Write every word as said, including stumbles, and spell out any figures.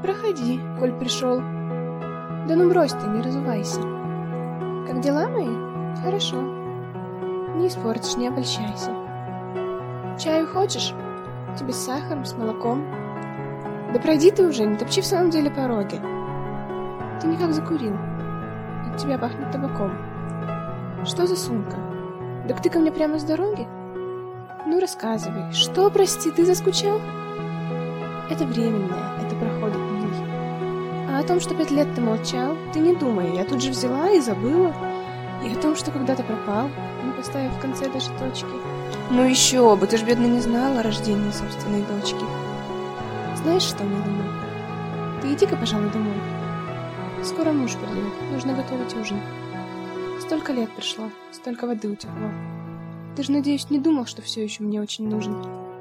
Проходи, коль пришел. Да ну брось ты, не разувайся. Как дела мои? Хорошо. Не испортишь, не обольщайся. Чаю хочешь? Тебе с сахаром, с молоком? Да пройди ты уже, не топчи в самом деле пороги. Ты никак закурил. От тебя пахнет табаком. Что за сумка? Так ты ко мне прямо с дороги? Ну, рассказывай. Что, прости, ты заскучал? Это временное, это проходит, милый. А о том, что пять лет ты молчал, ты не думай. Я тут же взяла и забыла. И о том, что когда-то пропал, не поставив в конце даже точки. Ну еще бы, ты ж, бедно, не знала о рождении собственной дочки. Знаешь что, милый мой, ты иди-ка, пожалуй, домой. Скоро муж придет, нужно готовить ужин. Столько лет прошло, столько воды утекло. Ты же, надеюсь, не думал, что все еще мне очень нужен.